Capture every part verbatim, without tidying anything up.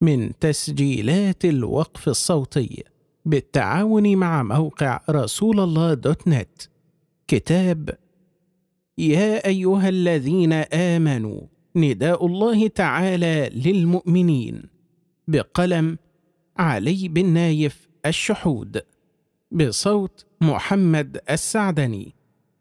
من تسجيلات الوقف الصوتي بالتعاون مع موقع رسول الله دوت نت. كتاب يا أيها الذين آمنوا، نداء الله تعالى للمؤمنين، بقلم علي بن نايف الشحود، بصوت محمد السعدني.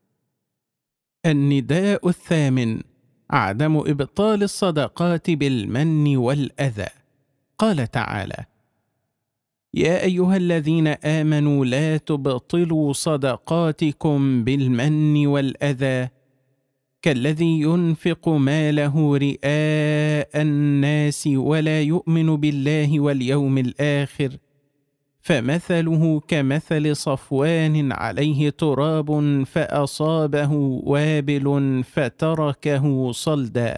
النداء الثامن: عدم إبطال الصدقات بالمن والأذى. قال تعالى: يا أيها الذين آمنوا لا تبطلوا صدقاتكم بالمن والأذى كالذي ينفق ماله رئاء الناس ولا يؤمن بالله واليوم الآخر، فمثله كمثل صفوان عليه تراب فأصابه وابل فتركه صلدا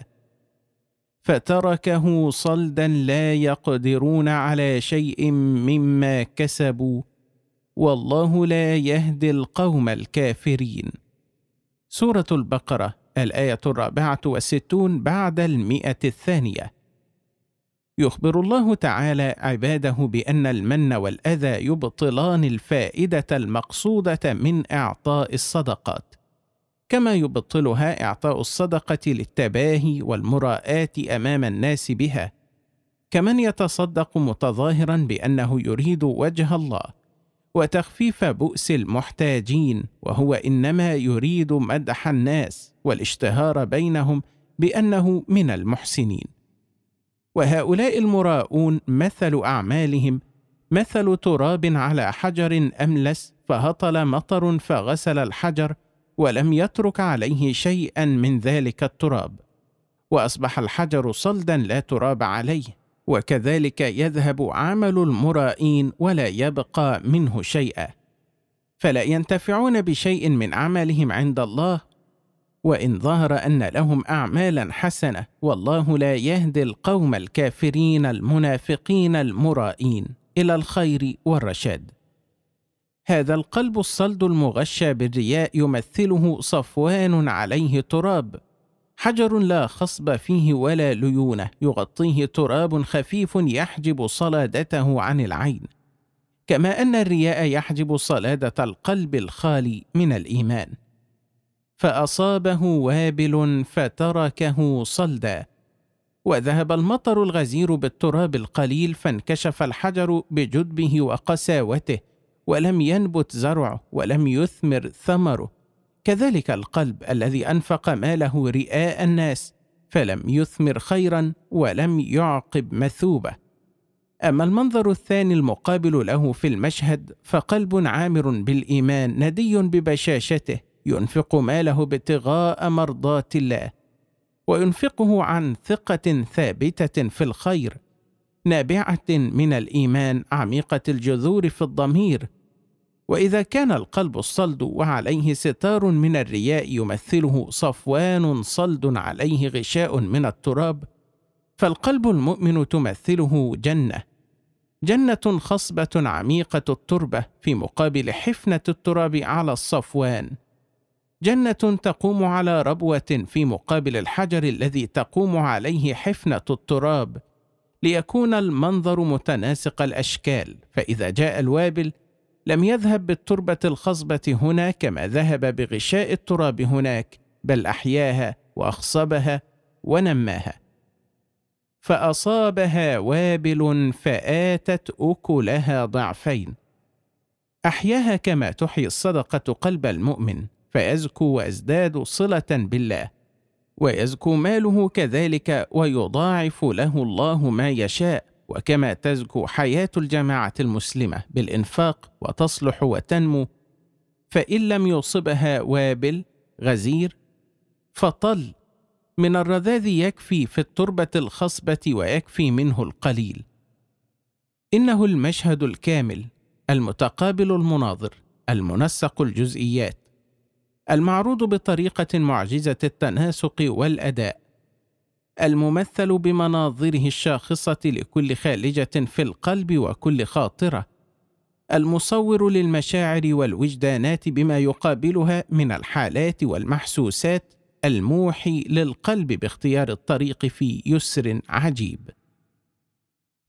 فتركه صلدا لا يقدرون على شيء مما كسبوا، والله لا يهدي القوم الكافرين. سورة البقرة، الآية الرابعة والستون بعد المئة الثانية. يخبر الله تعالى عباده بأن المن والأذى يبطلان الفائدة المقصودة من إعطاء الصدقات، كما يبطلها إعطاء الصدقة للتباهي والمراءة أمام الناس بها، كمن يتصدق متظاهرا بأنه يريد وجه الله وتخفيف بؤس المحتاجين، وهو إنما يريد مدح الناس والاشتهار بينهم بأنه من المحسنين. وهؤلاء المراؤون مثل أعمالهم مثل تراب على حجر أملس، فهطل مطر فغسل الحجر ولم يترك عليه شيئا من ذلك التراب، وأصبح الحجر صلدا لا تراب عليه. وكذلك يذهب عمل المرائين ولا يبقى منه شيئا، فلا ينتفعون بشيء من عملهم عند الله، وإن ظهر أن لهم أعمالا حسنة، والله لا يهدي القوم الكافرين المنافقين المرائين إلى الخير والرشاد. هذا القلب الصلد المغشى بالرياء يمثله صفوان عليه تراب، حجر لا خصب فيه ولا ليونة، يغطيه تراب خفيف يحجب صلادته عن العين، كما أن الرياء يحجب صلادة القلب الخالي من الإيمان. فأصابه وابل فتركه صلدا، وذهب المطر الغزير بالتراب القليل، فانكشف الحجر بجدبه وقساوته، ولم ينبت زرعه ولم يثمر ثمره. كذلك القلب الذي أنفق ماله رئاء الناس فلم يثمر خيرا ولم يعقب مثوبة. أما المنظر الثاني المقابل له في المشهد، فقلب عامر بالإيمان ندي ببشاشته، ينفق ماله ابتغاء مرضات الله، وينفقه عن ثقة ثابتة في الخير، نابعة من الإيمان عميقة الجذور في الضمير. وإذا كان القلب الصلد وعليه ستار من الرياء يمثله صفوان صلد عليه غشاء من التراب، فالقلب المؤمن تمثله جنة، جنة خصبة عميقة التربة في مقابل حفنة التراب على الصفوان، جنة تقوم على ربوة في مقابل الحجر الذي تقوم عليه حفنة التراب، ليكون المنظر متناسق الأشكال. فإذا جاء الوابل لم يذهب بالتربة الخصبة هنا كما ذهب بغشاء التراب هناك، بل أحياها وأخصبها ونماها. فأصابها وابل فآتت أكلها ضعفين، أحياها كما تحيي الصدقة قلب المؤمن، فيزكو ويزداد صلة بالله، ويزكو ماله كذلك، ويضاعف له الله ما يشاء، وكما تزكو حياة الجماعة المسلمة بالإنفاق وتصلح وتنمو. فإن لم يصبها وابل غزير فطل من الرذاذ يكفي في التربة الخصبة ويكفي منه القليل. إنه المشهد الكامل المتقابل المناظر المنسق الجزئيات المعروض بطريقة معجزة التناسق والأداء، الممثل بمناظره الشاخصة لكل خالجة في القلب وكل خاطرة، المصور للمشاعر والوجدانات بما يقابلها من الحالات والمحسوسات، الموحي للقلب باختيار الطريق في يسر عجيب.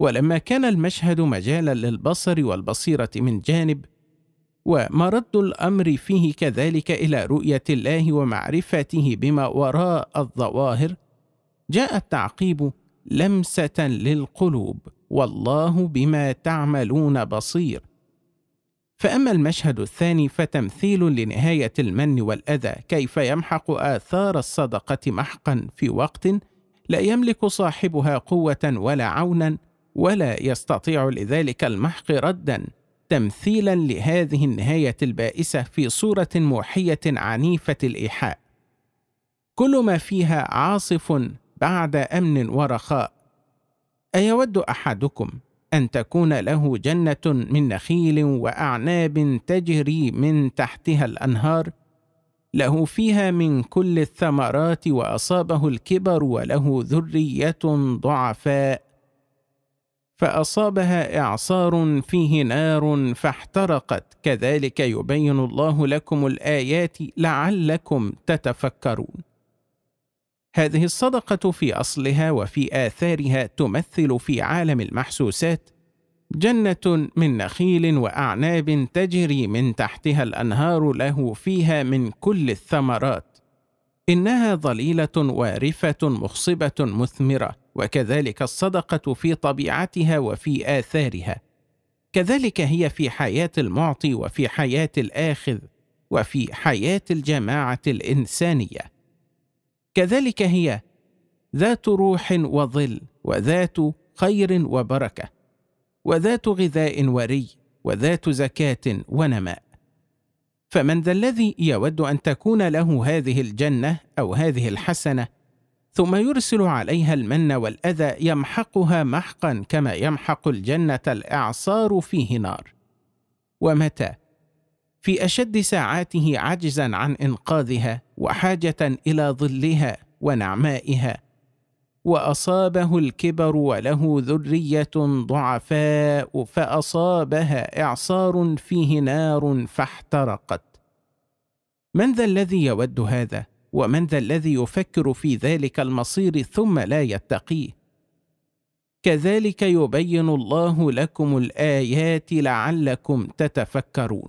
ولما كان المشهد مجالا للبصر والبصيرة من جانب، ومرد الأمر فيه كذلك إلى رؤية الله ومعرفته بما وراء الظواهر، جاء التعقيب لمسة للقلوب: والله بما تعملون بصير. فأما المشهد الثاني فتمثيل لنهاية المن والأذى، كيف يمحق آثار الصدقة محقا في وقت لا يملك صاحبها قوة ولا عونا، ولا يستطيع لذلك المحق ردا، تمثيلا لهذه النهاية البائسة في صورة موحية عنيفة الإيحاء، كل ما فيها عاصف بعد أمن ورخاء. أيود أحدكم أن تكون له جنة من نخيل وأعناب تجري من تحتها الأنهار، له فيها من كل الثمرات، وأصابه الكبر وله ذرية ضعفاء، فأصابها إعصار فيه نار فاحترقت، كذلك يبين الله لكم الآيات لعلكم تتفكرون. هذه الصدقة في أصلها وفي آثارها تمثل في عالم المحسوسات جنة من نخيل وأعناب تجري من تحتها الأنهار، له فيها من كل الثمرات، إنها ظليلة وارفة مخصبة مثمرة. وكذلك الصدقة في طبيعتها وفي آثارها، كذلك هي في حياة المعطي وفي حياة الآخذ وفي حياة الجماعة الإنسانية. كذلك هي ذات روح وظل، وذات خير وبركة، وذات غذاء وري، وذات زكاة ونماء. فمن ذا الذي يود أن تكون له هذه الجنة أو هذه الحسنة، ثم يرسل عليها المن والأذى يمحقها محقا كما يمحق الجنة الإعصار فيه نار؟ ومتى في أشد ساعاته عجزا عن إنقاذها وحاجة إلى ظلها ونعمائها، وأصابه الكبر وله ذرية ضعفاء فأصابها إعصار فيه نار فاحترقت. من ذا الذي يود هذا؟ ومن ذا الذي يفكر في ذلك المصير ثم لا يتقيه؟ كذلك يبين الله لكم الآيات لعلكم تتفكرون.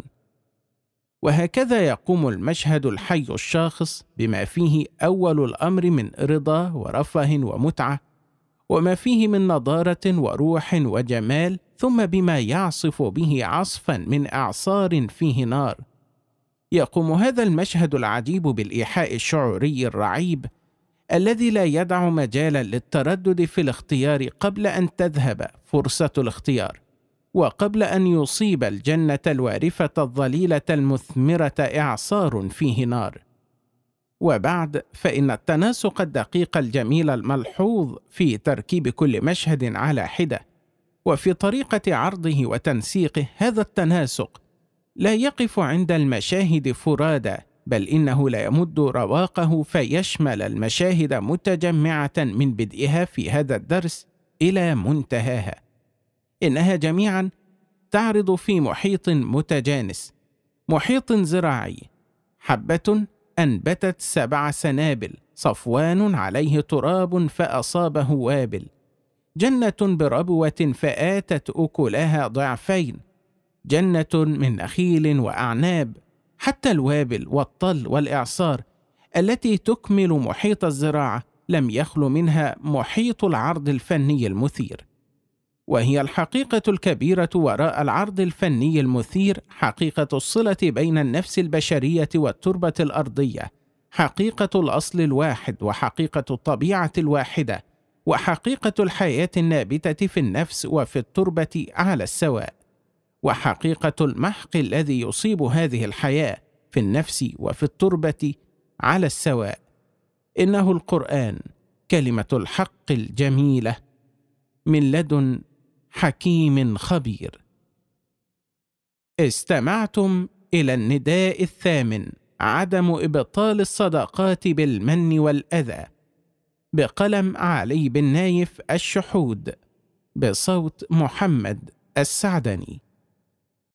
وهكذا يقوم المشهد الحي الشاخص بما فيه أول الأمر من رضا ورفه ومتعة، وما فيه من نضارة وروح وجمال، ثم بما يعصف به عصفا من إعصار فيه نار. يقوم هذا المشهد العجيب بالإيحاء الشعوري الرعيب الذي لا يدع مجالا للتردد في الاختيار قبل أن تذهب فرصة الاختيار، وقبل أن يصيب الجنة الوارفة الظليلة المثمرة إعصار فيه نار. وبعد فإن التناسق الدقيق الجميل الملحوظ في تركيب كل مشهد على حدة وفي طريقة عرضه وتنسيقه، هذا التناسق لا يقف عند المشاهد فرادى، بل إنه لا يمد رواقه فيشمل المشاهد متجمعة من بدئها في هذا الدرس إلى منتهاها. إنها جميعا تعرض في محيط متجانس، محيط زراعي، حبة أنبتت سبع سنابل، صفوان عليه تراب فأصابه وابل، جنة بربوة فآتت أكلها ضعفين، جنة من نخيل وأعناب، حتى الوابل والطل والإعصار التي تكمل محيط الزراعة لم يخل منها محيط العرض الفني المثير. وهي الحقيقة الكبيرة وراء العرض الفني المثير، حقيقة الصلة بين النفس البشرية والتربة الأرضية، حقيقة الأصل الواحد، وحقيقة الطبيعة الواحدة، وحقيقة الحياة النابتة في النفس وفي التربة على السواء، وحقيقة المحق الذي يصيب هذه الحياة في النفس وفي التربة على السواء. إنه القرآن كلمة الحق الجميلة من لدن حكيم خبير. استمعتم إلى النداء الثامن: عدم إبطال الصدقات بالمن والأذى، بقلم علي بن نايف الشحود، بصوت محمد السعدني.